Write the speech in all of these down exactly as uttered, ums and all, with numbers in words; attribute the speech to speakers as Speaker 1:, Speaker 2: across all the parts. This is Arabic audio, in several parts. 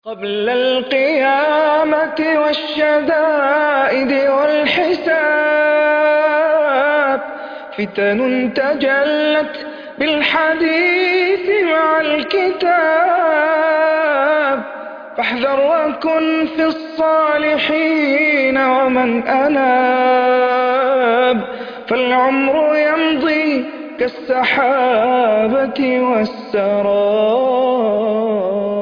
Speaker 1: قبل القيامة والشدائد والحساب فتن تجلت بالحديث مع الكتاب، فاحذر وكن في الصالحين ومن أناب، فالعمر يمضي كالسحابة والسراب.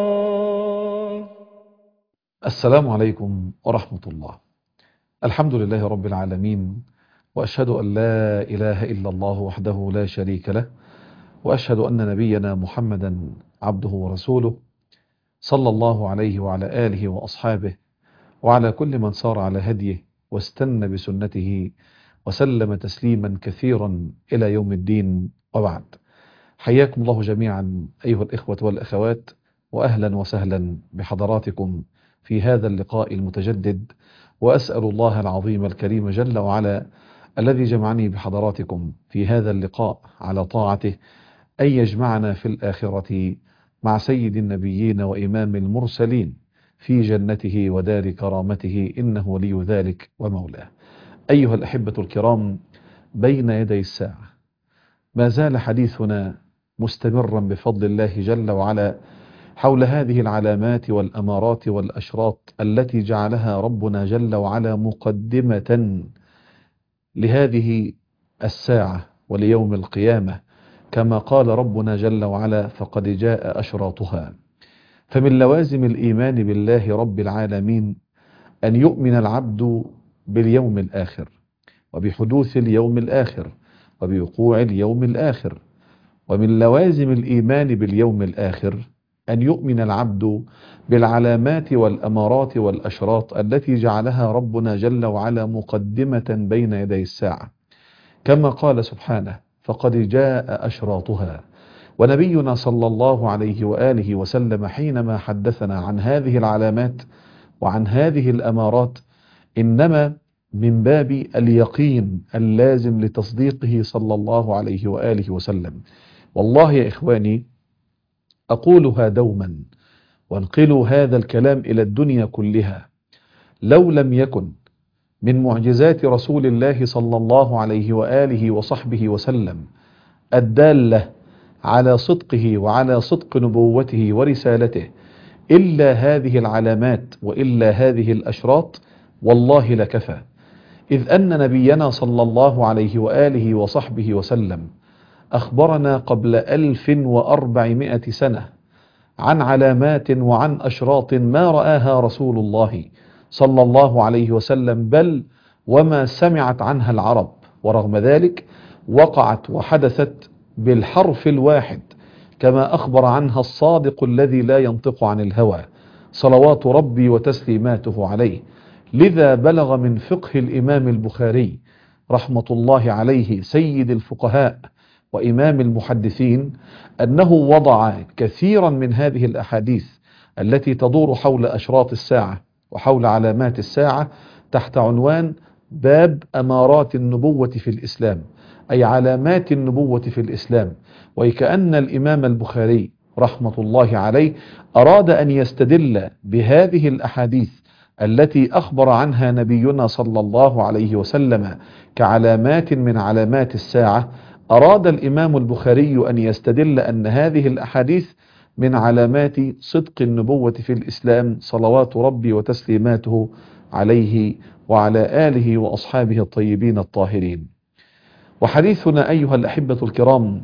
Speaker 2: السلام عليكم ورحمة الله. الحمد لله رب العالمين، وأشهد أن لا إله إلا الله وحده لا شريك له، وأشهد أن نبينا محمدا عبده ورسوله، صلى الله عليه وعلى آله وأصحابه وعلى كل من سار على هديه واستنى بسنته وسلم تسليما كثيرا إلى يوم الدين، وبعد. حياكم الله جميعا أيها الإخوة والأخوات، وأهلا وسهلا بحضراتكم في هذا اللقاء المتجدد، وأسأل الله العظيم الكريم جل وعلا الذي جمعني بحضراتكم في هذا اللقاء على طاعته أن يجمعنا في الآخرة مع سيد النبيين وإمام المرسلين في جنته ودار كرامته، إنه ولي ذلك ومولاه. أيها الأحبة الكرام، بين يدي الساعة ما زال حديثنا مستمرا بفضل الله جل وعلا حول هذه العلامات والأمارات والأشراط التي جعلها ربنا جل وعلا مقدمة لهذه الساعة وليوم القيامة، كما قال ربنا جل وعلا: فقد جاء أشراطها. فمن لوازم الإيمان بالله رب العالمين أن يؤمن العبد باليوم الآخر، وبحدوث اليوم الآخر، وبوقوع اليوم الآخر. ومن لوازم الإيمان باليوم الآخر أن يؤمن العبد بالعلامات والأمارات والأشراط التي جعلها ربنا جل وعلا مقدمة بين يدي الساعة، كما قال سبحانه: فقد جاء أشراطها. ونبينا صلى الله عليه وآله وسلم حينما حدثنا عن هذه العلامات وعن هذه الأمارات إنما من باب اليقين اللازم لتصديقه صلى الله عليه وآله وسلم. والله يا إخواني، أقولها دوما وانقلوا هذا الكلام إلى الدنيا كلها: لو لم يكن من معجزات رسول الله صلى الله عليه وآله وصحبه وسلم الدالة على صدقه وعلى صدق نبوته ورسالته إلا هذه العلامات وإلا هذه الأشراط، والله لكفى. إذ أن نبينا صلى الله عليه وآله وصحبه وسلم أخبرنا قبل ألف وأربعمائة سنة عن علامات وعن أشراط ما رآها رسول الله صلى الله عليه وسلم، بل وما سمعت عنها العرب، ورغم ذلك وقعت وحدثت بالحرف الواحد كما أخبر عنها الصادق الذي لا ينطق عن الهوى صلوات ربي وتسليماته عليه. لذا بلغ من فقه الإمام البخاري رحمة الله عليه سيد الفقهاء وإمام المحدثين أنه وضع كثيرا من هذه الأحاديث التي تدور حول أشراط الساعة وحول علامات الساعة تحت عنوان باب أمارات النبوة في الإسلام، أي علامات النبوة في الإسلام. وكأن الإمام البخاري رحمة الله عليه أراد أن يستدل بهذه الأحاديث التي أخبر عنها نبينا صلى الله عليه وسلم كعلامات من علامات الساعة، أراد الإمام البخاري أن يستدل أن هذه الأحاديث من علامات صدق النبوة في الإسلام صلوات ربي وتسليماته عليه وعلى آله وأصحابه الطيبين الطاهرين. وحديثنا أيها الأحبة الكرام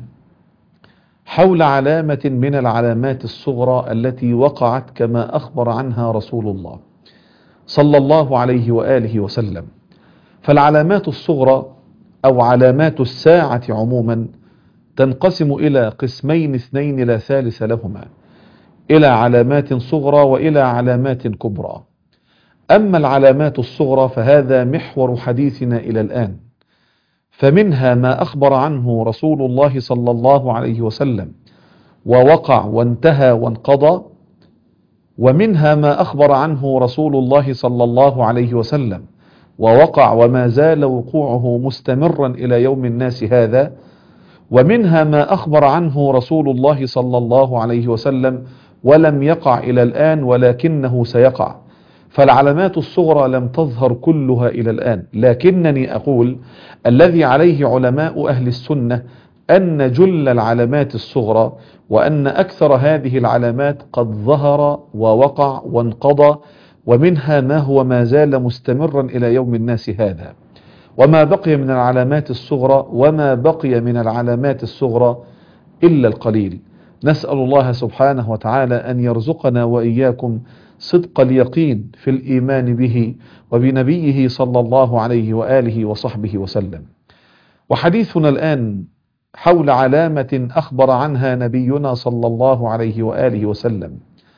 Speaker 2: حول علامة من العلامات الصغرى التي وقعت كما أخبر عنها رسول الله صلى الله عليه وآله وسلم. فالعلامات الصغرى أو علامات الساعة عموما تنقسم إلى قسمين اثنين لا ثالث لهما، إلى علامات صغرى وإلى علامات كبرى. أما العلامات الصغرى فهذا محور حديثنا إلى الآن، فمنها ما أخبر عنه رسول الله صلى الله عليه وسلم ووقع وانتهى وانقضى، ومنها ما أخبر عنه رسول الله صلى الله عليه وسلم ووقع وما زال وقوعه مستمرا إلى يوم الناس هذا، ومنها ما أخبر عنه رسول الله صلى الله عليه وسلم ولم يقع إلى الآن ولكنه سيقع. فالعلامات الصغرى لم تظهر كلها إلى الآن، لكنني أقول الذي عليه علماء أهل السنة أن جل العلامات الصغرى وأن أكثر هذه العلامات قد ظهر ووقع وانقضى، ومنها ما هو ما زال مستمرا إلى يوم الناس هذا. وما بقي من العلامات الصغرى وما بقي من العلامات الصغرى إلا القليل. نسأل الله سبحانه وتعالى أن يرزقنا وإياكم صدق اليقين في الإيمان به وبنبيه صلى الله عليه وآله وصحبه وسلم. وحديثنا الآن حول علامة أخبر عنها نبينا صلى الله عليه وآله وسلم،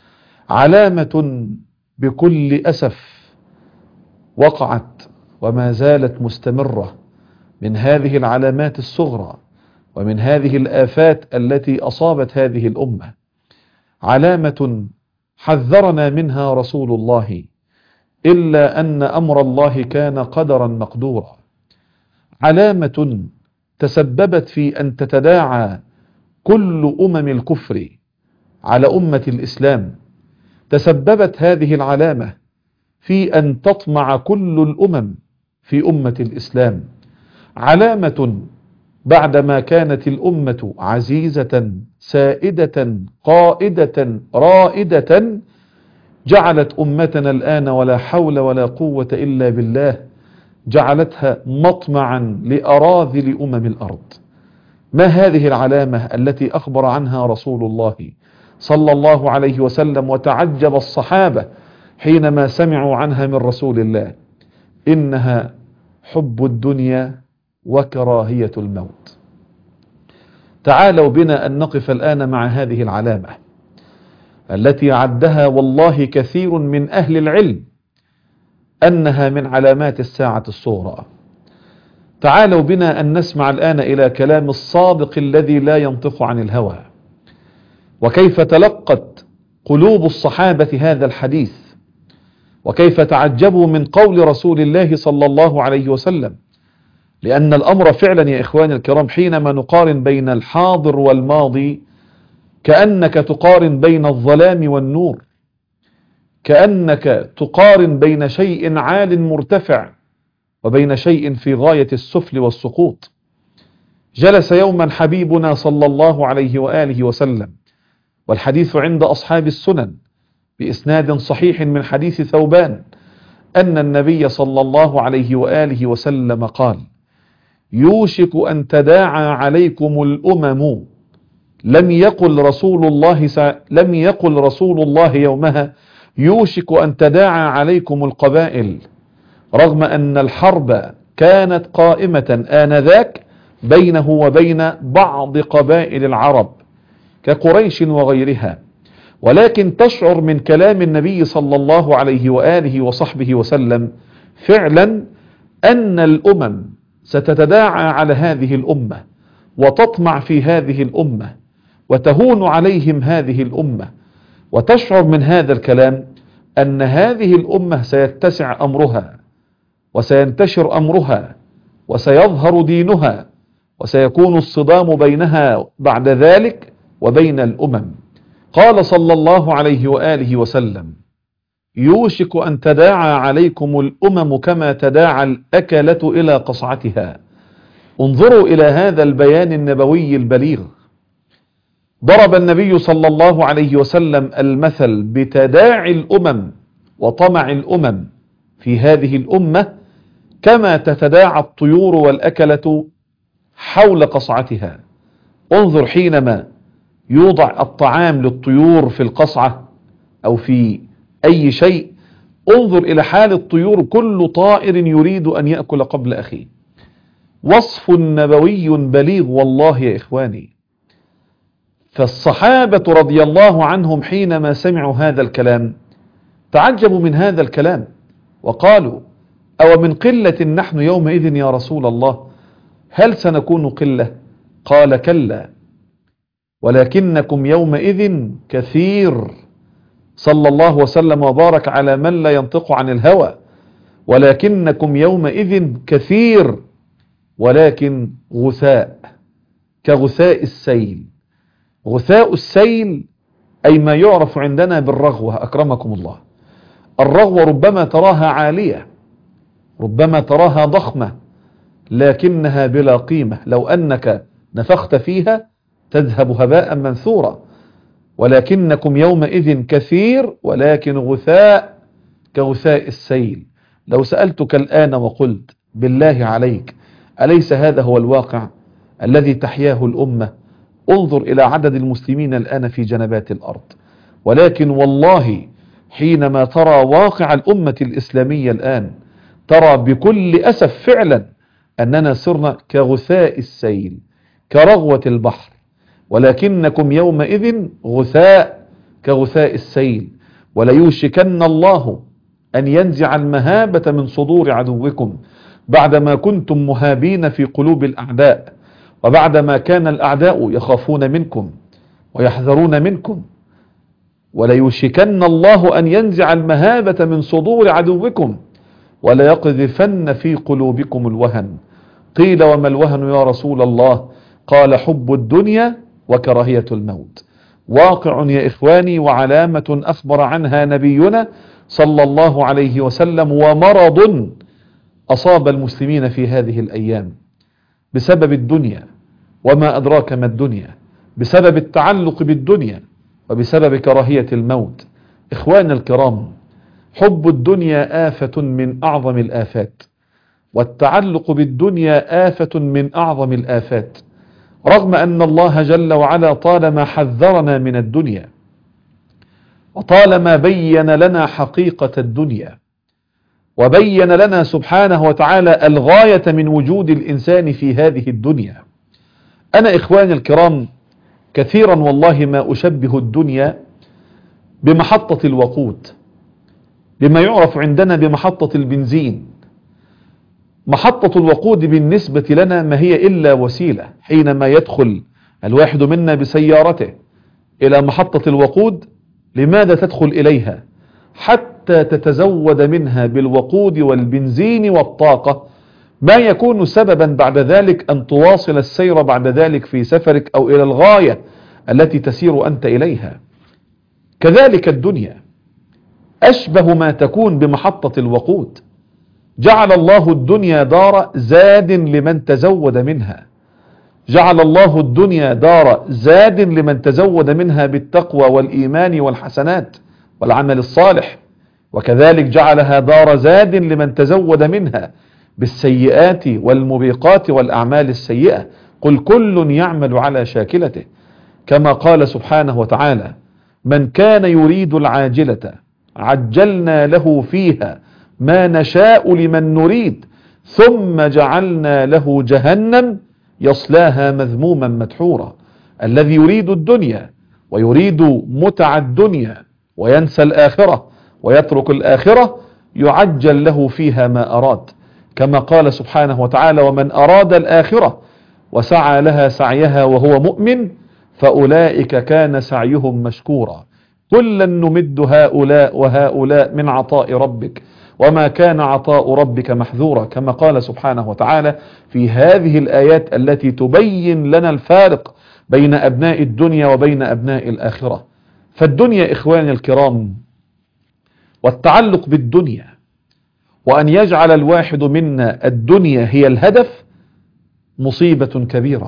Speaker 2: علامة بكل أسف وقعت وما زالت مستمرة من هذه العلامات الصغرى ومن هذه الآفات التي أصابت هذه الأمة، علامة حذرنا منها رسول الله، إلا أن أمر الله كان قدرا مقدورا، علامة تسببت في أن تتداعى كل أمم الكفر على أمة الإسلام، تسببت هذه العلامة في أن تطمع كل الأمم في أمة الإسلام، علامة بعدما كانت الأمة عزيزة سائدة قائدة رائدة، جعلت أمتنا الآن ولا حول ولا قوة إلا بالله جعلتها مطمعا لأراذل أمم الأرض. ما هذه العلامة التي أخبر عنها رسول الله صلى الله عليه وسلم وتعجب الصحابة حينما سمعوا عنها من رسول الله؟ إنها حب الدنيا وكراهية الموت. تعالوا بنا أن نقف الآن مع هذه العلامة التي عدها والله كثير من أهل العلم أنها من علامات الساعة الصغرى. تعالوا بنا أن نسمع الآن إلى كلام الصادق الذي لا ينطق عن الهوى، وكيف تلقت قلوب الصحابة هذا الحديث، وكيف تعجبوا من قول رسول الله صلى الله عليه وسلم. لأن الأمر فعلا يا إخواني الكرام حينما نقارن بين الحاضر والماضي كأنك تقارن بين الظلام والنور، كأنك تقارن بين شيء عال مرتفع وبين شيء في غاية السفل والسقوط. جلس يوما حبيبنا صلى الله عليه وآله وسلم، والحديث عند أصحاب السنن بإسناد صحيح من حديث ثوبان، أن النبي صلى الله عليه وآله وسلم قال: يوشك أن تداعى عليكم الأمم. لم يقل رسول الله س... لم يقل رسول الله يومها يوشك أن تداعى عليكم القبائل، رغم أن الحرب كانت قائمة آنذاك بينه وبين بعض قبائل العرب كقريش وغيرها، ولكن تشعر من كلام النبي صلى الله عليه وآله وصحبه وسلم فعلا أن الأمم ستتداعى على هذه الأمة وتطمع في هذه الأمة وتهون عليهم هذه الأمة، وتشعر من هذا الكلام أن هذه الأمة سيتسع أمرها وسينتشر أمرها وسيظهر دينها وسيكون الصدام بينها بعد ذلك وبين الأمم. قال صلى الله عليه وآله وسلم: يوشك أن تداعى عليكم الأمم كما تداعى الأكلة إلى قصعتها. انظروا إلى هذا البيان النبوي البليغ. ضرب النبي صلى الله عليه وسلم المثل بتداعي الأمم وطمع الأمم في هذه الأمة كما تتداعى الطيور والأكلة حول قصعتها. انظر حينما يوضع الطعام للطيور في القصعة أو في أي شيء، انظر إلى حال الطيور، كل طائر يريد أن يأكل قبل أخيه. وصف نبوي بليغ والله يا إخواني. فالصحابة رضي الله عنهم حينما سمعوا هذا الكلام تعجبوا من هذا الكلام وقالوا: أو من قلة نحن يومئذ يا رسول الله؟ هل سنكون قلة؟ قال: كلا، ولكنكم يومئذ كثير. صلى الله وسلم وبارك على من لا ينطق عن الهوى. ولكنكم يومئذ كثير ولكن غثاء كغثاء السيل. غثاء السيل أي ما يعرف عندنا بالرغوة. أكرمكم الله. الرغوة ربما تراها عالية، ربما تراها ضخمة، لكنها بلا قيمة، لو أنك نفخت فيها تذهب هباء منثورا. ولكنكم يومئذ كثير ولكن غثاء كغثاء السيل. لو سألتك الآن وقلت بالله عليك أليس هذا هو الواقع الذي تحياه الأمة؟ انظر إلى عدد المسلمين الآن في جنبات الأرض. ولكن والله حينما ترى واقع الأمة الإسلامية الآن ترى بكل أسف فعلا أننا صرنا كغثاء السيل، كرغوة البحر. ولكنكم يومئذ غثاء كغثاء السيل. وليوشكن الله أن ينزع المهابة من صدور عدوكم بعدما كنتم مهابين في قلوب الأعداء، وبعدما كان الأعداء يخافون منكم ويحذرون منكم. وليوشكن الله أن ينزع المهابة من صدور عدوكم وليقذفن في قلوبكم الوهن. قيل وما الوهن يا رسول الله؟ قال حب الدنيا وكراهية الموت. واقع يا إخواني وعلامة أخبر عنها نبينا صلى الله عليه وسلم، ومرض أصاب المسلمين في هذه الأيام بسبب الدنيا، وما أدراك ما الدنيا، بسبب التعلق بالدنيا وبسبب كراهية الموت. إخواننا الكرام، حب الدنيا آفة من أعظم الآفات، والتعلق بالدنيا آفة من أعظم الآفات، رغم أن الله جل وعلا طالما حذرنا من الدنيا وطالما بين لنا حقيقة الدنيا وبين لنا سبحانه وتعالى الغاية من وجود الإنسان في هذه الدنيا. أنا إخواني الكرام كثيرا والله ما أشبه الدنيا بمحطة الوقود، بما يعرف عندنا بمحطة البنزين. محطة الوقود بالنسبة لنا ما هي إلا وسيلة. حينما يدخل الواحد منا بسيارته إلى محطة الوقود، لماذا تدخل إليها؟ حتى تتزود منها بالوقود والبنزين والطاقة ما يكون سببا بعد ذلك أن تواصل السير بعد ذلك في سفرك أو إلى الغاية التي تسير أنت إليها. كذلك الدنيا أشبه ما تكون بمحطة الوقود. جعل الله الدنيا دار زاد لمن تزود منها، جعل الله الدنيا دار زاد لمن تزود منها بالتقوى والإيمان والحسنات والعمل الصالح، وكذلك جعلها دار زاد لمن تزود منها بالسيئات والمبيقات والأعمال السيئة. قل كل يعمل على شاكلته، كما قال سبحانه وتعالى: من كان يريد العاجلة عجلنا له فيها ما نشاء لمن نريد ثم جعلنا له جهنم يصلاها مذموما مدحورا. الذي يريد الدنيا ويريد متع الدنيا وينسى الآخرة ويترك الآخرة يعجل له فيها ما أراد، كما قال سبحانه وتعالى: ومن أراد الآخرة وسعى لها سعيها وهو مؤمن فأولئك كان سعيهم مشكورا. كلا نمد هؤلاء وهؤلاء من عطاء ربك وما كان عطاء ربك محذورا، كما قال سبحانه وتعالى في هذه الآيات التي تبين لنا الفارق بين أبناء الدنيا وبين أبناء الآخرة. فالدنيا إخواني الكرام والتعلق بالدنيا وأن يجعل الواحد منا الدنيا هي الهدف مصيبة كبيرة،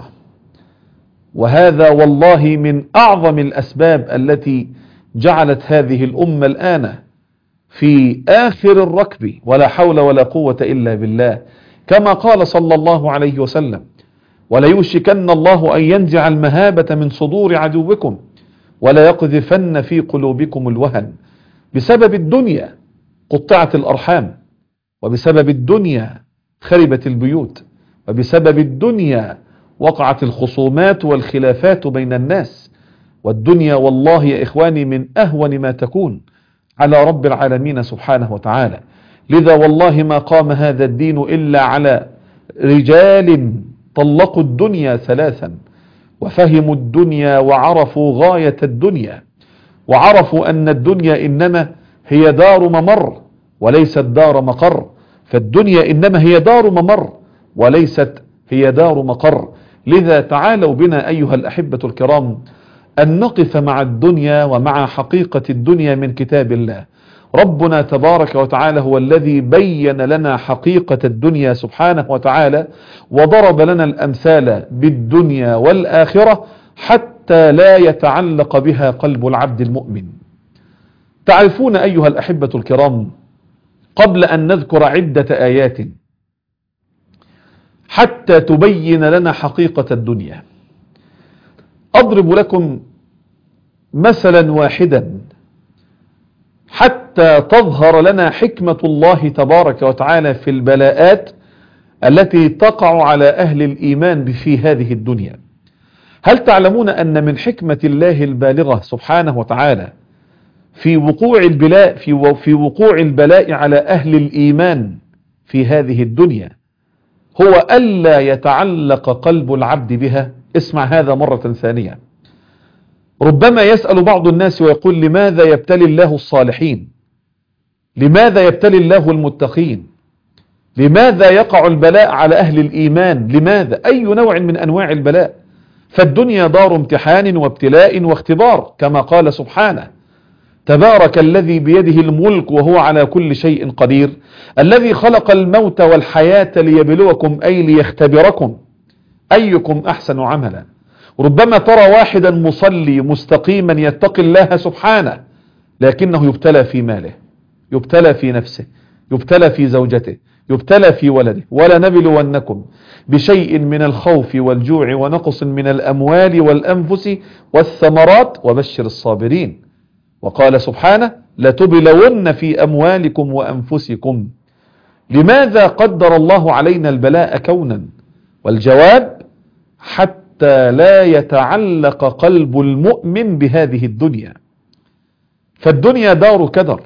Speaker 2: وهذا والله من أعظم الأسباب التي جعلت هذه الأمة الآن في آخر الركب، ولا حول ولا قوة إلا بالله، كما قال صلى الله عليه وسلم: وليوشكن الله أن ينزع المهابة من صدور عدوكم ولا يقذفن في قلوبكم الوهن. بسبب الدنيا قطعت الأرحام، وبسبب الدنيا خربت البيوت، وبسبب الدنيا وقعت الخصومات والخلافات بين الناس. والدنيا والله يا إخواني من أهون ما تكون على رب العالمين سبحانه وتعالى. لذا والله ما قام هذا الدين إلا على رجال طلقوا الدنيا ثلاثا وفهموا الدنيا وعرفوا غاية الدنيا، وعرفوا أن الدنيا إنما هي دار ممر وليست دار مقر. فالدنيا إنما هي دار ممر وليست هي دار مقر. لذا تعالوا بنا أيها الأحبة الكرام أن نقف مع الدنيا ومع حقيقة الدنيا من كتاب الله. ربنا تبارك وتعالى هو الذي بين لنا حقيقة الدنيا سبحانه وتعالى، وضرب لنا الأمثال بالدنيا والآخرة حتى لا يتعلق بها قلب العبد المؤمن. تعرفون أيها الأحبة الكرام، قبل أن نذكر عدة آيات حتى تبين لنا حقيقة الدنيا، أضرب لكم مثلا واحدا حتى تظهر لنا حكمة الله تبارك وتعالى في البلاءات التي تقع على أهل الإيمان في هذه الدنيا. هل تعلمون أن من حكمة الله البالغة سبحانه وتعالى في وقوع البلاء في في وقوع البلاء على أهل الإيمان في هذه الدنيا هو ألا يتعلق قلب العبد بها؟ اسمع هذا مرة ثانية. ربما يسأل بعض الناس ويقول: لماذا يبتلي الله الصالحين؟ لماذا يبتلي الله المتقين؟ لماذا يقع البلاء على أهل الإيمان؟ لماذا؟ أي نوع من أنواع البلاء؟ فالدنيا دار امتحان وابتلاء واختبار، كما قال سبحانه: تبارك الذي بيده الملك وهو على كل شيء قدير، الذي خلق الموت والحياة ليبلوكم أي ليختبركم أيكم أحسن عملا. ربما ترى واحدا مصلي مستقيما يتقي الله سبحانه، لكنه يبتلى في ماله، يبتلى في نفسه، يبتلى في زوجته، يبتلى في ولده. ولنبلونكم بشيء من الخوف والجوع ونقص من الأموال والأنفس والثمرات وبشر الصابرين. وقال سبحانه: لتبلون في أموالكم وأنفسكم. لماذا قدر الله علينا البلاء كونا؟ والجواب: حتى لا يتعلق قلب المؤمن بهذه الدنيا. فالدنيا دار كدر،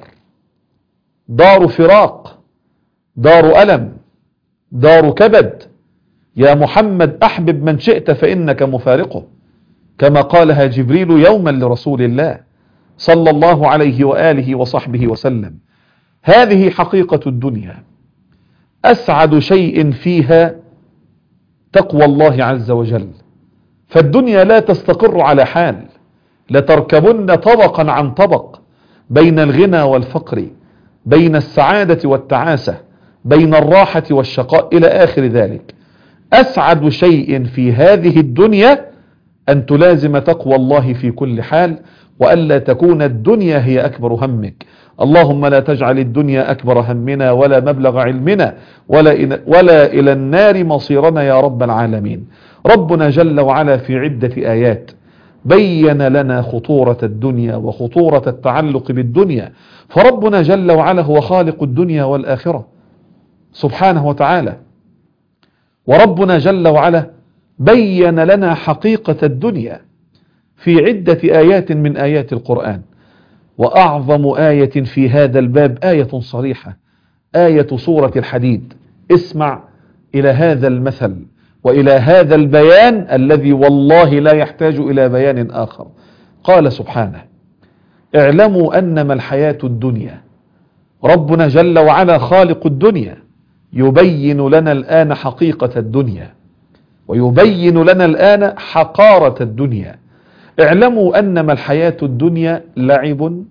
Speaker 2: دار فراق، دار ألم، دار كبد. يا محمد أحبب من شئت فإنك مفارقه، كما قالها جبريل يوما لرسول الله صلى الله عليه وآله وصحبه وسلم. هذه حقيقة الدنيا. أسعد شيء فيها تقوى الله عز وجل. فالدنيا لا تستقر على حال، لتركبن طبقا عن طبق، بين الغنى والفقر، بين السعادة والتعاسة، بين الراحة والشقاء إلى آخر ذلك. أسعد شيء في هذه الدنيا أن تلازم تقوى الله في كل حال، وألا تكون الدنيا هي أكبر همك. اللهم لا تجعل الدنيا أكبر همنا ولا مبلغ علمنا ولا, ولا إلى النار مصيرنا يا رب العالمين. ربنا جل وعلا في عدة آيات بين لنا خطورة الدنيا وخطورة التعلق بالدنيا. فربنا جل وعلا هو خالق الدنيا والآخرة سبحانه وتعالى، وربنا جل وعلا بين لنا حقيقة الدنيا في عدة آيات من آيات القرآن. وأعظم آية في هذا الباب آية صريحة، آية سورة الحديد. اسمع إلى هذا المثل وإلى هذا البيان الذي والله لا يحتاج إلى بيان آخر. قال سبحانه: اعلموا أنما الحياة الدنيا. ربنا جل وعلا خالق الدنيا يبين لنا الآن حقيقة الدنيا، ويبين لنا الآن حقارة الدنيا. اعلموا أنما الحياة الدنيا لعب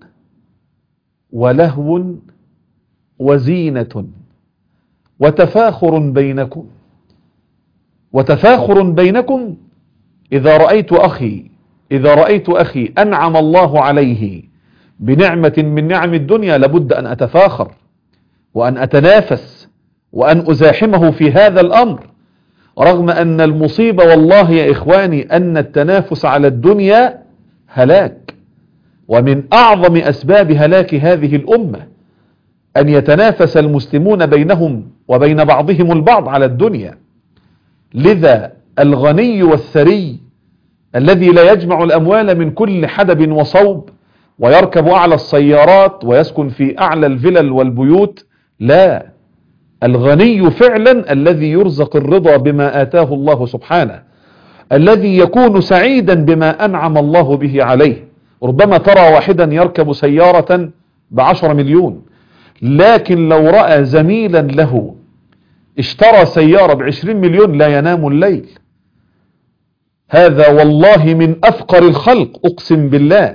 Speaker 2: ولهو وزينة وتفاخر بينكم وتفاخر بينكم إذا رأيت أخي إذا رأيت أخي أنعم الله عليه بنعمة من نعم الدنيا لابد أن أتفاخر وأن أتنافس وأن أزاحمه في هذا الأمر، رغم أن المصيبة والله يا إخواني أن التنافس على الدنيا هلاك، ومن أعظم أسباب هلاك هذه الأمة أن يتنافس المسلمون بينهم وبين بعضهم البعض على الدنيا. لذا الغني والثري الذي لا يجمع الأموال من كل حدب وصوب ويركب أعلى السيارات ويسكن في أعلى الفلل والبيوت، لا، الغني فعلا الذي يرزق الرضا بما آتاه الله سبحانه، الذي يكون سعيدا بما أنعم الله به عليه. ربما ترى واحدا يركب سيارة بعشر مليون، لكن لو رأى زميلا له اشترى سيارة بعشرين مليون لا ينام الليل. هذا والله من أفقر الخلق، أقسم بالله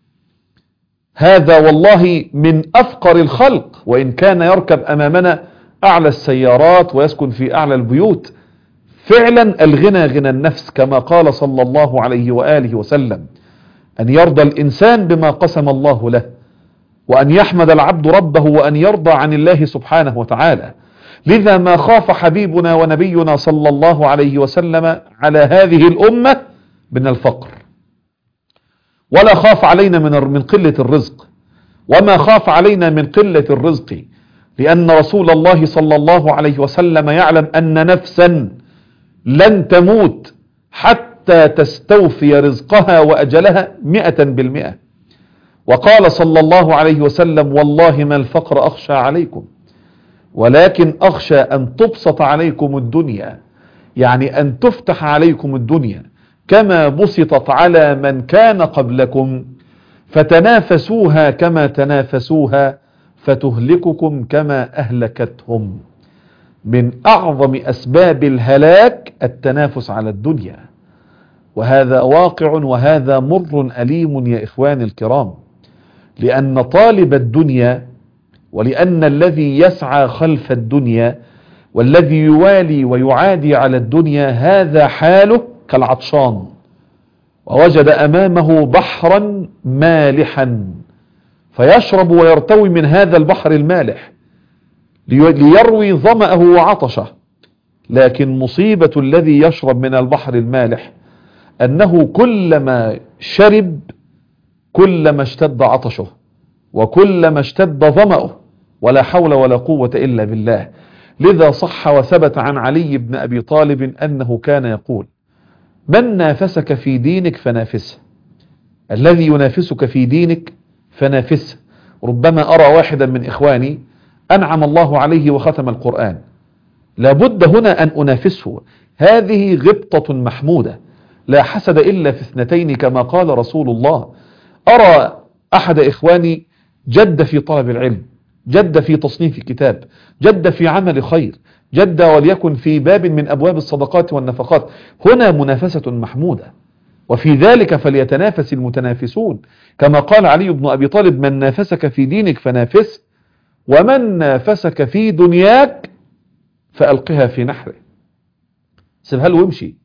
Speaker 2: هذا والله من أفقر الخلق، وإن كان يركب أمامنا أعلى السيارات ويسكن في أعلى البيوت. فعلا الغنى غنى النفس، كما قال صلى الله عليه وآله وسلم: أن يرضى الإنسان بما قسم الله له، وأن يحمد العبد ربه، وأن يرضى عن الله سبحانه وتعالى. لذا ما خاف حبيبنا ونبينا صلى الله عليه وسلم على هذه الأمة من الفقر، ولا خاف علينا من من قلة الرزق، وما خاف علينا من قلة الرزق، لأن رسول الله صلى الله عليه وسلم يعلم أن نفسا لن تموت حتى تستوفي رزقها وأجلها مئة بالمئة. وقال صلى الله عليه وسلم: والله ما الفقر أخشى عليكم، ولكن أخشى أن تبسط عليكم الدنيا، يعني أن تفتح عليكم الدنيا كما بسطت على من كان قبلكم، فتنافسوها كما تنافسوها، فتهلككم كما أهلكتهم. من أعظم أسباب الهلاك التنافس على الدنيا، وهذا واقع وهذا مر أليم يا إخواني الكرام، لأن طالب الدنيا ولأن الذي يسعى خلف الدنيا والذي يوالي ويعادي على الدنيا هذا حاله كالعطشان ووجد أمامه بحرا مالحا، فيشرب ويرتوي من هذا البحر المالح ليروي ظمأه وعطشه. لكن مصيبة الذي يشرب من البحر المالح أنه كلما شرب كلما اشتد عطشه وكلما اشتد ظمأه، ولا حول ولا قوة إلا بالله. لذا صح وثبت عن علي بن أبي طالب أنه كان يقول: من نافسك في دينك فنافسه، الذي ينافسك في دينك فنافسه. ربما أرى واحدا من إخواني أنعم الله عليه وختم القرآن، لابد هنا أن أنافسه، هذه غبطة محمودة، لا حسد إلا في اثنتين كما قال رسول الله. أرى أحد إخواني جد في طلب العلم، جد في تصنيف كتاب، جد في عمل خير، جد وليكن في باب من أبواب الصدقات والنفقات، هنا منافسة محمودة، وفي ذلك فليتنافس المتنافسون، كما قال علي بن أبي طالب: من نافسك في دينك فنافسه، ومن نافسك في دنياك فألقها في نحره، سيبها له وامشي.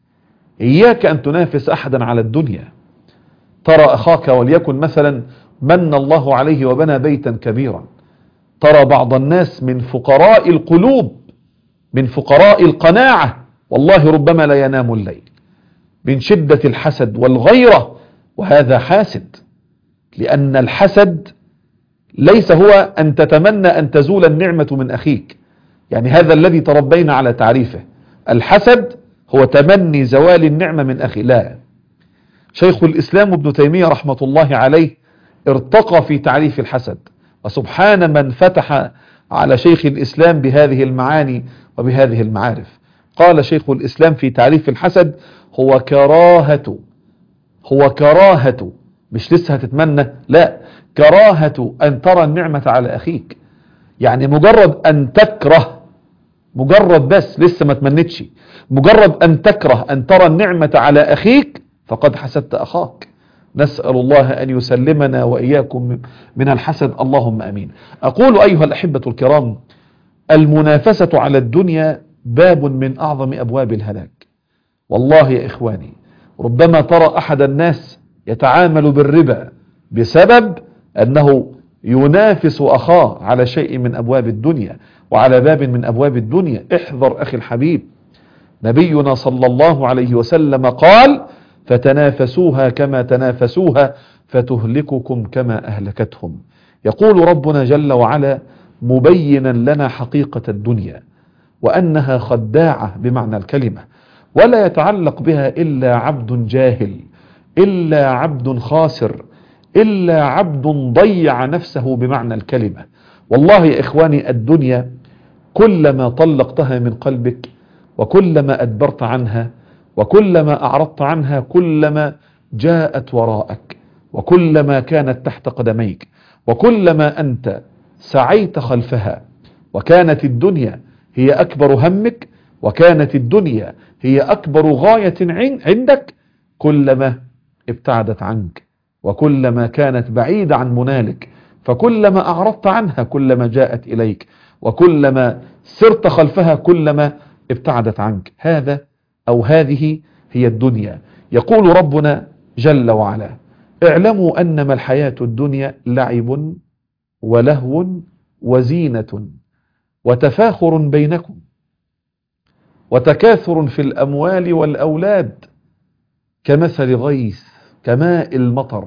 Speaker 2: إياك أن تنافس أحدا على الدنيا. ترى أخاك وليكن مثلا من الله عليه وبنى بيتا كبيرا، ترى بعض الناس من فقراء القلوب، من فقراء القناعة، والله ربما لا ينام الليل من شدة الحسد والغيرة، وهذا حاسد. لأن الحسد ليس هو أن تتمنى أن تزول النعمة من أخيك، يعني هذا الذي تربينا على تعريفه. الحسد هو تمني زوال النعمة من أخي، لا. شيخ الإسلام ابن تيمية رحمة الله عليه ارتقى في تعريف الحسد، وسبحان من فتح على شيخ الإسلام بهذه المعاني وبهذه المعارف. قال شيخ الإسلام في تعريف الحسد: هو كراهة، هو كراهة، مش لسه هتتمنى، لا، كراهة أن ترى النعمة على أخيك، يعني مجرد أن تكره، مجرد بس لسه ما تمنتش، مجرد أن تكره أن ترى النعمة على أخيك فقد حسدت أخاك. نسأل الله أن يسلمنا وإياكم من الحسد، اللهم أمين. أقول أيها الأحبة الكرام: المنافسة على الدنيا باب من أعظم أبواب الهلاك. والله يا إخواني ربما ترى أحد الناس يتعامل بالربا بسبب أنه ينافس أخاه على شيء من أبواب الدنيا وعلى باب من أبواب الدنيا. احذر أخي الحبيب، نبينا صلى الله عليه وسلم قال: فتنافسوها كما تنافسوها فتهلككم كما أهلكتهم. يقول ربنا جل وعلا مبينا لنا حقيقة الدنيا وأنها خداعة بمعنى الكلمة، ولا يتعلق بها إلا عبد جاهل، إلا عبد خاسر، إلا عبد ضيع نفسه بمعنى الكلمة. والله يا إخواني الدنيا كلما طلقتها من قلبك وكلما أدبرت عنها وكلما أعرضت عنها كلما جاءت وراءك وكلما كانت تحت قدميك وكلما أنت سعيت خلفها وكانت الدنيا هي أكبر همك وكانت الدنيا هي أكبر غاية عندك كلما ابتعدت عنك، وكلما كانت بعيدة عن منالك، فكلما أعرضت عنها كلما جاءت إليك، وكلما سرت خلفها كلما ابتعدت عنك. هذا أو هذه هي الدنيا. يقول ربنا جل وعلا: اعلموا أنما الحياة الدنيا لعب ولهو وزينة وتفاخر بينكم وتكاثر في الأموال والأولاد كمثل غيث كماء المطر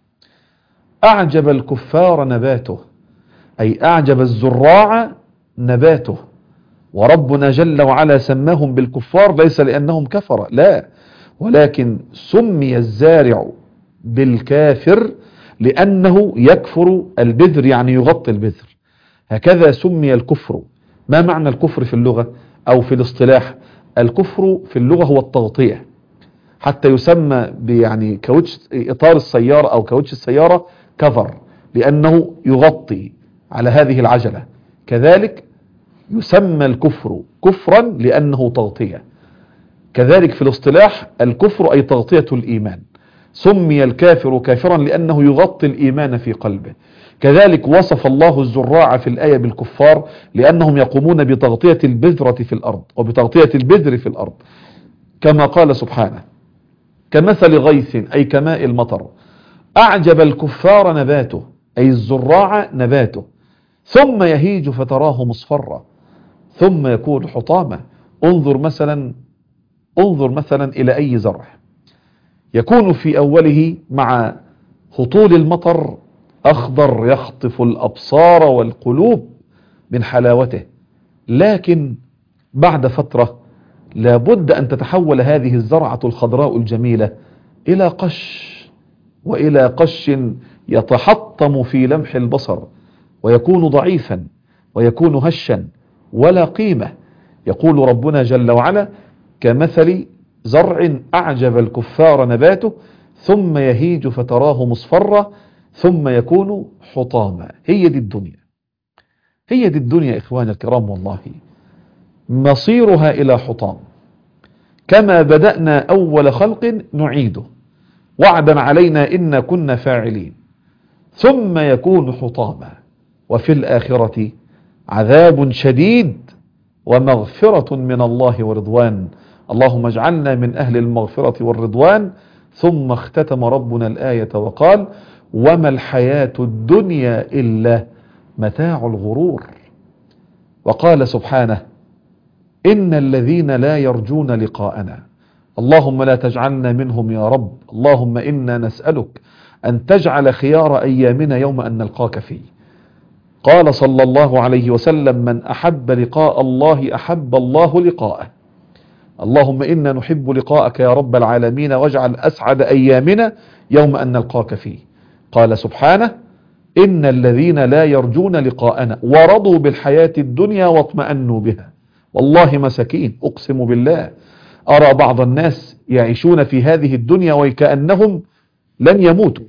Speaker 2: أعجب الكفار نباته، أي أعجب الزراع نباته. وربنا جل وعلا سماهم بالكفار ليس لأنهم كفر، لا، ولكن سمي الزارع بالكافر لأنه يكفر البذر، يعني يغطي البذر. هكذا سمي الكفر. ما معنى الكفر في اللغة أو في الاصطلاح؟ الكفر في اللغة هو التغطية، حتى يسمى يعني كاوتش إطار السيارة أو كاوتش السيارة كفر، لأنه يغطي على هذه العجلة. كذلك يسمى الكفر كفرا لأنه تغطية. كذلك في الاصطلاح الكفر أي تغطية الإيمان. سمي الكافر كافرا لأنه يغطي الإيمان في قلبه. كذلك وصف الله الزراع في الآية بالكفار لأنهم يقومون بتغطية البذرة في الأرض وبتغطية البذر في الأرض، كما قال سبحانه: كمثل غيث أي كماء المطر أعجب الكفار نباته، أي الزراع نباته، ثم يهيج فتراه مصفرا ثم يكون حطاما. انظر مثلا انظر مثلا إلى أي زرع يكون في أوله مع هطول المطر أخضر يخطف الأبصار والقلوب من حلاوته، لكن بعد فترة لابد أن تتحول هذه الزرعة الخضراء الجميلة إلى قش، وإلى قش يتحطم في لمح البصر ويكون ضعيفا ويكون هشا ولا قيمة. يقول ربنا جل وعلا: كمثل زرع أعجب الكفار نباته ثم يهيج فتراه مصفرا ثم يكون حطاما. هي دي الدنيا، هي دي الدنيا إخواني الكرام، والله مصيرها إلى حطام. كما بدأنا أول خلق نعيده وعدا علينا إنا كنا فاعلين. ثم يكون حطاما، وفي الآخرة عذاب شديد ومغفرة من الله ورضوان. اللهم اجعلنا من أهل المغفرة والرضوان. ثم اختتم ربنا الآية وقال: وما الحياة الدنيا إلا متاع الغرور. وقال سبحانه: إن الذين لا يرجون لقاءنا، اللهم لا تجعلنا منهم يا رب، اللهم إنا نسألك أن تجعل خيار أيامنا يوم أن نلقاك فيه. قال صلى الله عليه وسلم: من أحب لقاء الله أحب الله لقاءه. اللهم إنا نحب لقاءك يا رب العالمين، واجعل أسعد أيامنا يوم أن نلقاك فيه. قال سبحانه: إن الذين لا يرجون لقاءنا ورضوا بالحياة الدنيا واطمأنوا بها. والله مساكين، أقسم بالله أرى بعض الناس يعيشون في هذه الدنيا وكأنهم لن يموتوا،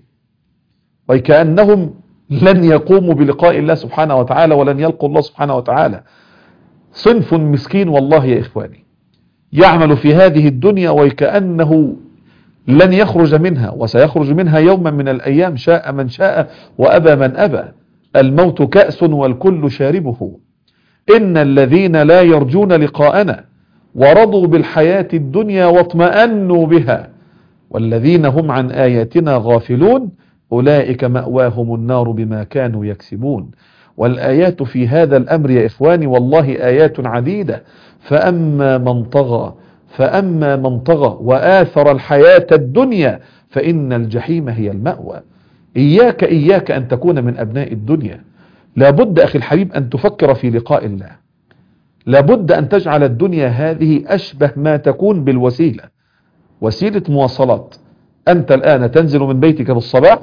Speaker 2: وكأنهم لن يقوموا بلقاء الله سبحانه وتعالى ولن يلقوا الله سبحانه وتعالى. صنف مسكين والله يا إخواني يعمل في هذه الدنيا وكأنه لن يخرج منها، وسيخرج منها يوما من الأيام، شاء من شاء وأبى من أبى. الموت كأس والكل شاربه. إن الذين لا يرجون لقاءنا ورضوا بالحياة الدنيا واطمأنوا بها والذين هم عن آياتنا غافلون أولئك مأواهم النار بما كانوا يكسبون. والآيات في هذا الأمر يا إخواني والله آيات عديدة. فأما من طغى فأما من طغى وآثر الحياة الدنيا فإن الجحيم هي المأوى. إياك إياك أن تكون من أبناء الدنيا. لابد أخي الحبيب أن تفكر في لقاء الله. لابد أن تجعل الدنيا هذه أشبه ما تكون بالوسيلة، وسيلة مواصلات. أنت الآن تنزل من بيتك بالصباح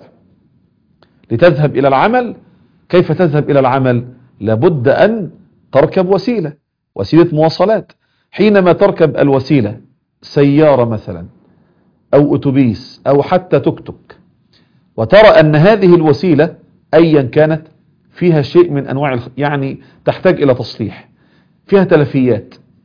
Speaker 2: لتذهب إلى العمل. كيف تذهب إلى العمل؟ لابد أن تركب وسيلة، وسيلة مواصلات. حينما تركب الوسيلة سيارة مثلا أو أتوبيس أو حتى توك توك، وترى أن هذه الوسيلة أيا كانت فيها شيء من أنواع يعني تحتاج إلى تصليح، فيها تلفيات،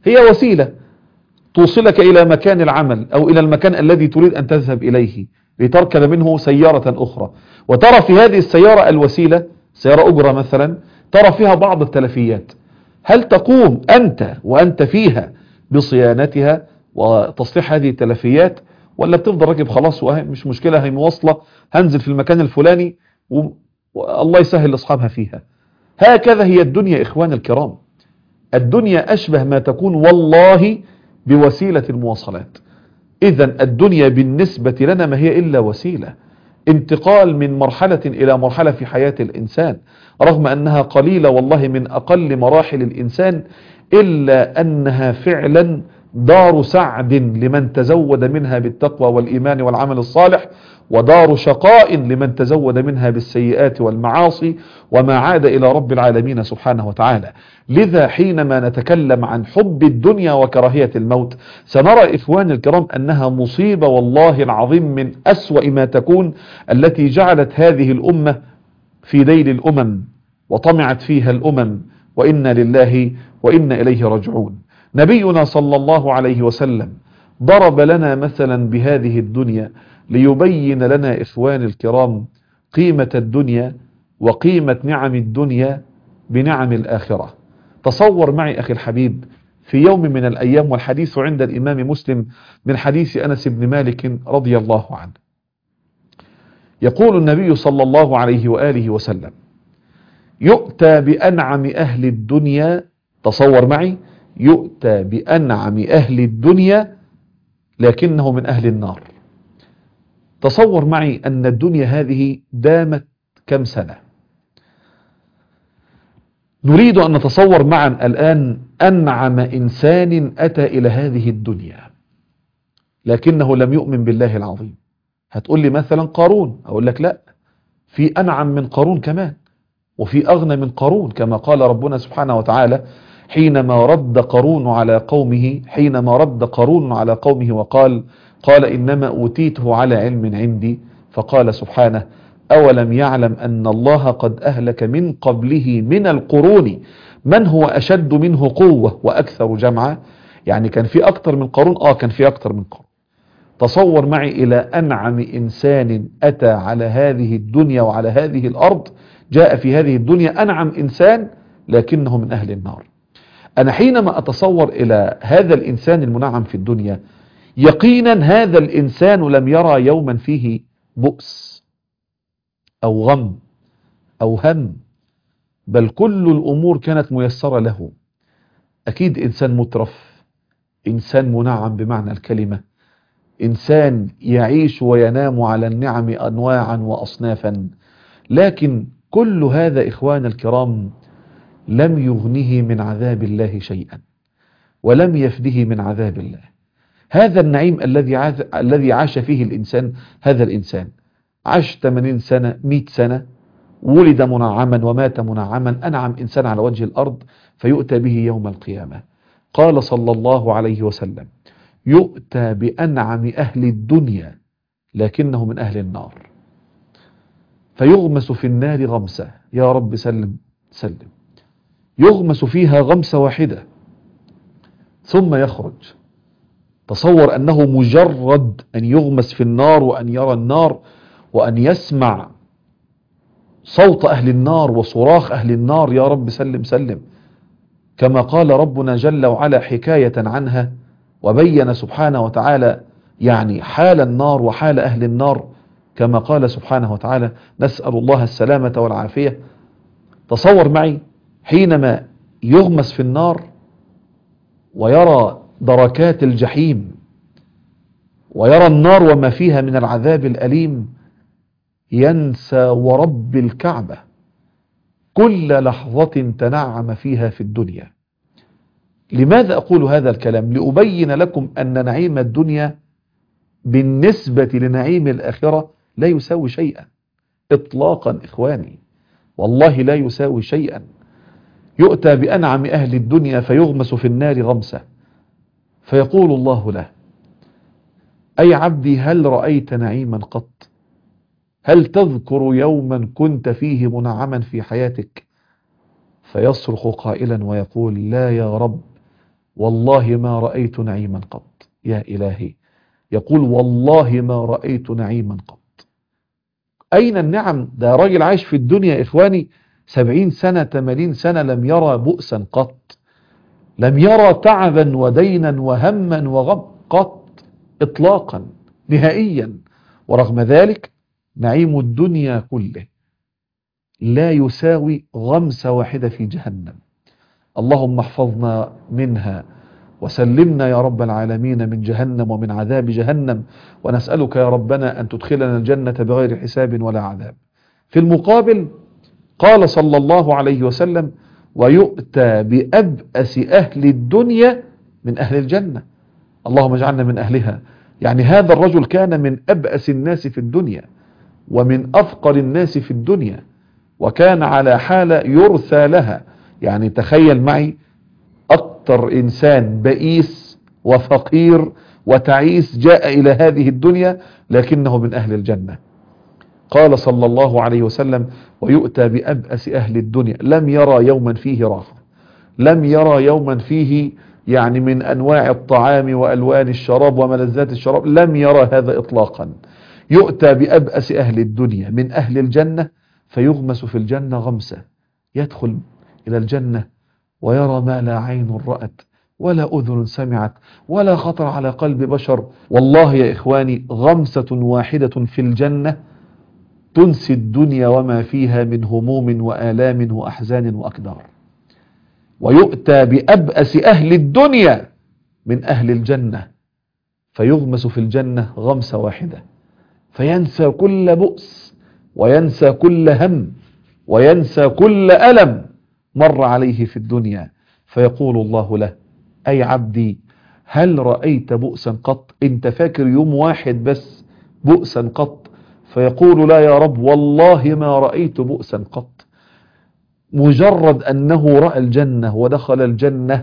Speaker 2: هي وسيلة توصلك إلى مكان العمل أو إلى المكان الذي تريد أن تذهب إليه لتركب منه سيارة أخرى، وترى في هذه السيارة الوسيلة، سيارة أجرة مثلا، ترى فيها بعض التلفيات. هل تقوم أنت وأنت فيها بصيانتها وتصليح هذه التلفيات، ولا بتفضل راكب خلاص مش مشكلة، هي مواصلة، هنزل في المكان الفلاني والله يسهل لأصحابها فيها؟ هكذا هي الدنيا إخوان الكرام. الدنيا أشبه ما تكون والله بوسيلة المواصلات. إذن الدنيا بالنسبة لنا ما هي إلا وسيلة، انتقال من مرحلة إلى مرحلة في حياة الإنسان، رغم أنها قليلة والله من أقل مراحل الإنسان، إلا أنها فعلا دار سعد لمن تزود منها بالتقوى والإيمان والعمل الصالح، ودار شقاء لمن تزود منها بالسيئات والمعاصي وما عاد إلى رب العالمين سبحانه وتعالى. لذا حينما نتكلم عن حب الدنيا وكراهية الموت، سنرى إخواني الكرام أنها مصيبة والله العظيم من أسوأ ما تكون، التي جعلت هذه الأمة في ديل الأمم وطمعت فيها الأمم، وإنا لله وإنا إليه راجعون. نبينا صلى الله عليه وسلم ضرب لنا مثلا بهذه الدنيا ليبين لنا إخواني الكرام قيمة الدنيا وقيمة نعم الدنيا بنعم الآخرة. تصور معي أخي الحبيب في يوم من الأيام، والحديث عند الإمام مسلم من حديث أنس بن مالك رضي الله عنه، يقول النبي صلى الله عليه وآله وسلم: يؤتى بأنعم أهل الدنيا، تصور معي، يؤتى بأنعم أهل الدنيا لكنه من أهل النار. تصور معي أن الدنيا هذه دامت كم سنة. نريد أن نتصور معا الآن أنعم إنسان أتى إلى هذه الدنيا لكنه لم يؤمن بالله العظيم. هتقول لي مثلا قارون، أقول لك لا، في أنعم من قارون كمان، وفي أغنى من قارون، كما قال ربنا سبحانه وتعالى حينما رد قارون على قومه حينما رد قارون على قومه وقال قال إنما أوتيته على علم عندي، فقال سبحانه: أولم يعلم أن الله قد أهلك من قبله من القرون من هو أشد منه قوة وأكثر جمعا. يعني كان في أكتر من قارون، آه كان في أكتر من قارون. تصور معي إلى أنعم إنسان أتى على هذه الدنيا وعلى هذه الأرض، جاء في هذه الدنيا أنعم إنسان لكنه من أهل النار. أنا حينما أتصور إلى هذا الإنسان المنعم في الدنيا، يقينا هذا الإنسان لم يرى يوما فيه بؤس أو غم أو هم، بل كل الأمور كانت ميسرة له. أكيد إنسان مترف، إنسان منعم بمعنى الكلمة، إنسان يعيش وينام على النعم أنواعا وأصنافا، لكن كل هذا إخوان الكرام لم يغنه من عذاب الله شيئا، ولم يفده من عذاب الله. هذا النعيم الذي الذي عاش فيه الإنسان، هذا الإنسان عاش ثمانين سنة، مئة سنة، ولد منعما ومات منعما، أنعم إنسان على وجه الأرض، فيؤتى به يوم القيامة. قال صلى الله عليه وسلم: يؤتى بأنعم أهل الدنيا لكنه من أهل النار، فيغمس في النار غمسة، يا رب سلم سلم، يغمس فيها غمسة واحدة ثم يخرج. تصور أنه مجرد أن يغمس في النار وأن يرى النار وأن يسمع صوت أهل النار وصراخ أهل النار، يا رب سلم سلم، كما قال ربنا جل وعلا حكاية عنها، وبين سبحانه وتعالى يعني حال النار وحال أهل النار، كما قال سبحانه وتعالى: نسأل الله السلامة والعافية. تصور معي حينما يغمس في النار ويرى دركات الجحيم ويرى النار وما فيها من العذاب الأليم، ينسى ورب الكعبة كل لحظة تنعم فيها في الدنيا. لماذا أقول هذا الكلام؟ لأبين لكم أن نعيم الدنيا بالنسبة لنعيم الآخرة لا يساوي شيئا إطلاقا إخواني، والله لا يساوي شيئا. يؤتى بأنعم أهل الدنيا فيغمس في النار غمسة، فيقول الله له: أي عبدي هل رأيت نعيما قط؟ هل تذكر يوما كنت فيه منعما في حياتك؟ فيصرخ قائلا ويقول: لا يا رب، والله ما رأيت نعيما قط. يا إلهي، يقول والله ما رأيت نعيما قط. أين النعم؟ ده راجل عايش في الدنيا يا إخواني سبعين سنة ثمانين سنة لم يرى بؤسا قط، لم يرى تعبا ودينا وهما وغم قط إطلاقا نهائيا. ورغم ذلك نعيم الدنيا كله لا يساوي غمسة واحدة في جهنم. اللهم احفظنا منها وسلمنا يا رب العالمين من جهنم ومن عذاب جهنم، ونسألك يا ربنا أن تدخلنا الجنة بغير حساب ولا عذاب. في المقابل قال صلى الله عليه وسلم: ويؤتى بأبأس أهل الدنيا من أهل الجنة. اللهم اجعلنا من أهلها. يعني هذا الرجل كان من أبأس الناس في الدنيا ومن أفقر الناس في الدنيا، وكان على حالة يرثى لها. يعني تخيل معي أكثر إنسان بئيس وفقير وتعيس جاء إلى هذه الدنيا لكنه من أهل الجنة. قال صلى الله عليه وسلم: ويؤتى بأبأس أهل الدنيا، لم يرى يوما فيه راحة، لم يرى يوما فيه يعني من أنواع الطعام وألوان الشراب وملذات الشراب، لم يرى هذا إطلاقا. يؤتى بأبأس أهل الدنيا من أهل الجنة فيغمس في الجنة غمسة، يدخل إلى الجنة ويرى ما لا عين رأت ولا أذن سمعت ولا خطر على قلب بشر. والله يا إخواني غمسة واحدة في الجنة تنسي الدنيا وما فيها من هموم وآلام وأحزان وأكدار. ويؤتى بأبأس أهل الدنيا من أهل الجنة فيغمس في الجنة غمسة واحدة، فينسى كل بؤس وينسى كل هم وينسى كل ألم مر عليه في الدنيا، فيقول الله له: أي عبدي هل رأيت بؤسا قط؟ انت فاكر يوم واحد بس بؤسا قط؟ فيقول: لا يا رب، والله ما رأيت بؤسا قط. مجرد أنه رأى الجنة ودخل الجنة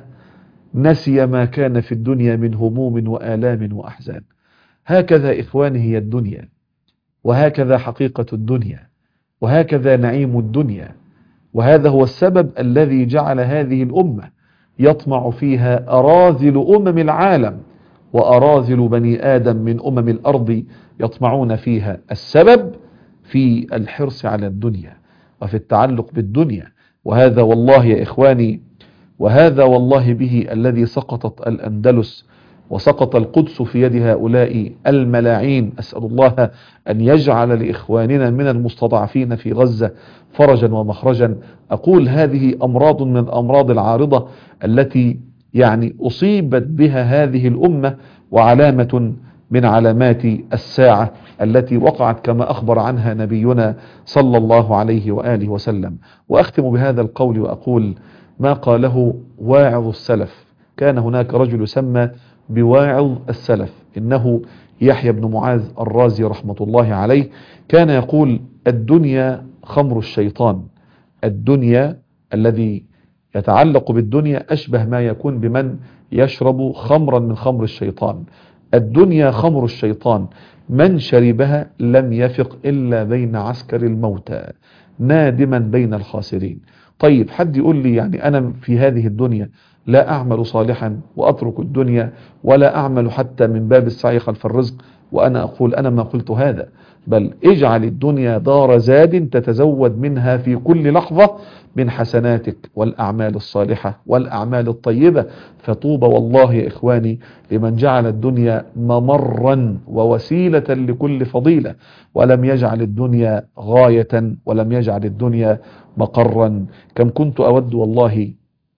Speaker 2: نسي ما كان في الدنيا من هموم وآلام وأحزان. هكذا إخواني هي الدنيا، وهكذا حقيقة الدنيا، وهكذا نعيم الدنيا. وهذا هو السبب الذي جعل هذه الأمة يطمع فيها أراذل أمم العالم وأراذل بني آدم من أمم الأرض يطمعون فيها. السبب في الحرص على الدنيا وفي التعلق بالدنيا. وهذا والله يا إخواني، وهذا والله به الذي سقطت الأندلس وسقط القدس في يد هؤلاء الملاعين. أسأل الله أن يجعل لإخواننا من المستضعفين في غزة فرجا ومخرجا. أقول هذه أمراض من الأمراض العارضة التي يعني أصيبت بها هذه الأمة، وعلامة من علامات الساعة التي وقعت كما أخبر عنها نبينا صلى الله عليه وآله وسلم. وأختم بهذا القول وأقول ما قاله واعظ السلف. كان هناك رجل يسمى بواعظ السلف، إنه يحيى بن معاذ الرازي رحمة الله عليه. كان يقول: الدنيا خمر الشيطان. الدنيا الذي يتعلق بالدنيا أشبه ما يكون بمن يشرب خمرا من خمر الشيطان. الدنيا خمر الشيطان، من شربها لم يفق إلا بين عسكر الموتى نادما بين الخاسرين. طيب حد يقول لي يعني أنا في هذه الدنيا لا أعمل صالحا وأترك الدنيا ولا أعمل حتى من باب السعي خلف الرزق؟ وأنا أقول أنا ما قلت هذا، بل اجعل الدنيا دار زاد تتزود منها في كل لحظة من حسناتك والأعمال الصالحة والأعمال الطيبة. فطوبى والله يا إخواني لمن جعل الدنيا ممرا ووسيلة لكل فضيلة، ولم يجعل الدنيا غاية، ولم يجعل الدنيا مقرا. كم كنت أود والله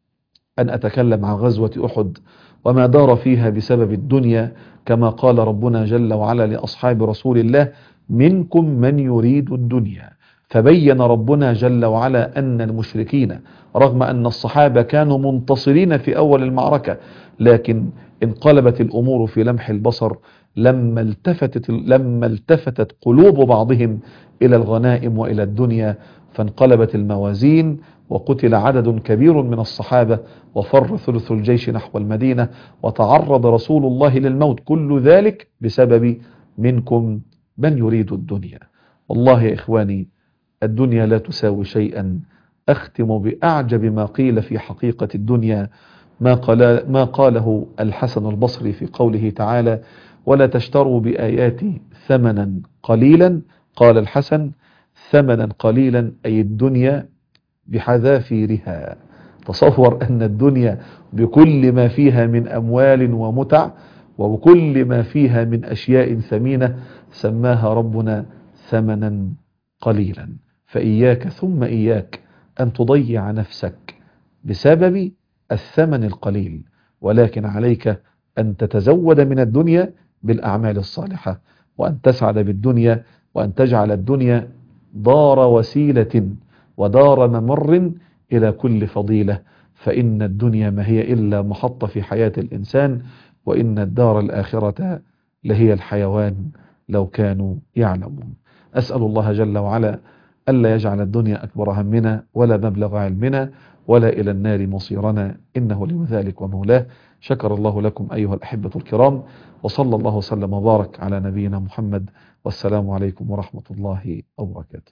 Speaker 2: أن أتكلم عن غزوة أحد وما دار فيها بسبب الدنيا، كما قال ربنا جل وعلا لأصحاب رسول الله: منكم من يريد الدنيا. فبين ربنا جل وعلا أن المشركين رغم أن الصحابة كانوا منتصرين في أول المعركة، لكن انقلبت الأمور في لمح البصر لما التفتت, لما التفتت قلوب بعضهم إلى الغنائم وإلى الدنيا، فانقلبت الموازين وقتل عدد كبير من الصحابة وفر ثلث الجيش نحو المدينة وتعرض رسول الله للموت. كل ذلك بسبب منكم من يريد الدنيا. والله يا إخواني الدنيا لا تساوي شيئا. أختم بأعجب ما قيل في حقيقة الدنيا: ما قال ما قاله الحسن البصري في قوله تعالى: ولا تشتروا بآياتي ثمنا قليلا. قال الحسن: ثمنا قليلا أي الدنيا بحذافيرها. تصور أن الدنيا بكل ما فيها من أموال ومتع وبكل ما فيها من أشياء ثمينة سماها ربنا ثمنا قليلا. فإياك ثم إياك أن تضيع نفسك بسبب الثمن القليل، ولكن عليك أن تتزود من الدنيا بالأعمال الصالحة، وأن تسعد بالدنيا، وأن تجعل الدنيا دار وسيلة ودار ممر إلى كل فضيلة. فإن الدنيا ما هي إلا محطة في حياة الإنسان، وإن الدار الآخرة لهي الحيوان لو كانوا يعلمون. أسأل الله جل وعلا ألا يجعل الدنيا أكبر همنا ولا مبلغ علمنا ولا إلى النار مصيرنا، إنه لي ذلك ومولاه. شكر الله لكم أيها الأحبة الكرام، وصلى الله وسلم وبارك على نبينا محمد، والسلام عليكم ورحمة الله وبركاته.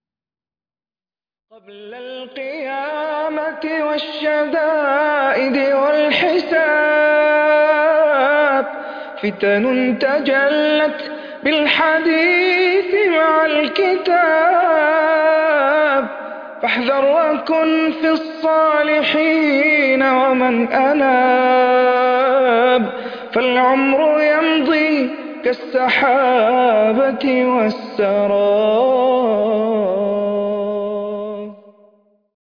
Speaker 1: قبل القيامة والشدائد والحساب فتن تجلت بالحديث مع الكتاب، فاحذر وكن في الصالحين ومن أناب، فالعمر يمضي كالسحابة والسراب.